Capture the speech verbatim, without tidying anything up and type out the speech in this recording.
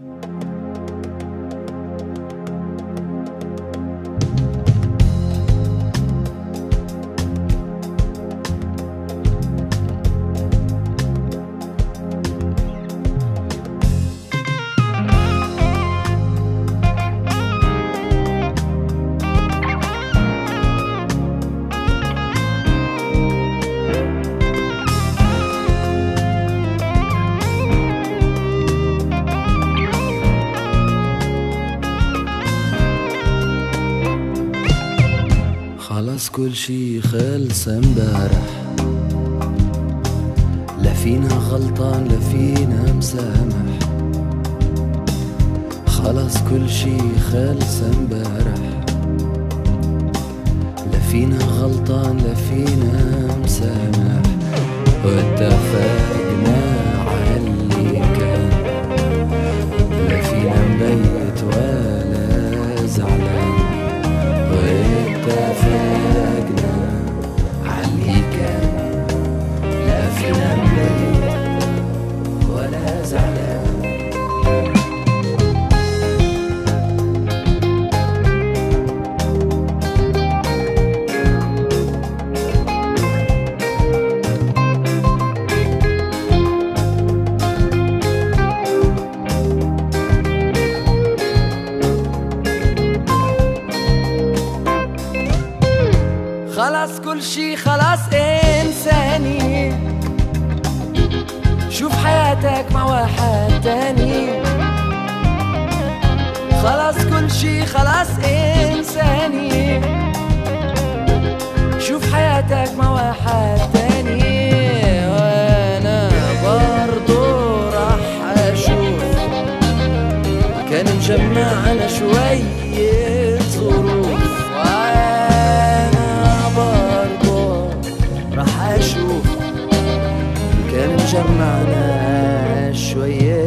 خلاص كل شي خلص امبارح، لا فينا غلطان لا فينا مسامح. خلاص كل شي خلص امبارح، لا فينا غلطان لا فينا مسامح. واتفقنا عاللي كان، لا فينا مبيت ولا زعلان. واتفقنا عاللي كان، لا فينا مبيت ولا زعلان. خلاص كل شي خلاص إنساني، شوف حياتك مع واحد تاني. خلاص كل شي خلاص إنساني، شوف حياتك مع واحد تاني. وأنا برضو راح أشوف، كان مجمعنا شوية ظروف. راح أشوف كان مجمعنا شوية